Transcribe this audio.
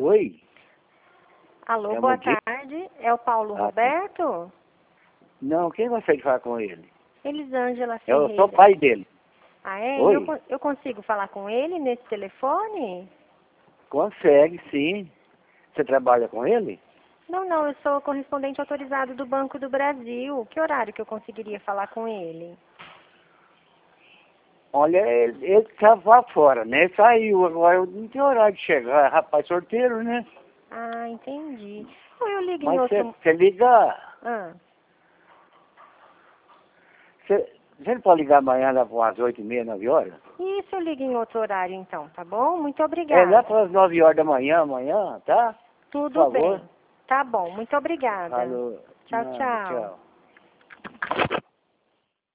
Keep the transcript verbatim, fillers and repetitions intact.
Oi? Alô, É boa Mogi? tarde. É o Paulo Ah, Roberto? Não, quem gostaria de falar com ele? Elisângela Eu sou o Ferreira. pai dele. Ah, é? E Eu, Oi? con- eu consigo falar com ele nesse telefone? Consegue, sim. Você trabalha com ele? Não, não, eu sou correspondente autorizado do Banco do Brasil. Que horário que eu conseguiria falar com ele? Olha, ele, ele estava fora, né? Saiu, agora eu não tem horário de chegar. Rapaz sorteiro, né? Ah, entendi. Ou eu ligo em Mas você outro... você liga... Ah, Você, você não pode ligar amanhã lá para umas oito e meia, nove horas? isso, eu ligo em outro horário então, tá bom? Muito É lá obrigada. para as nove horas da manhã, amanhã, tá? Por Tudo favor. bem. Tá bom, muito obrigada. Alô. Tchau, Nada, tchau. tchau.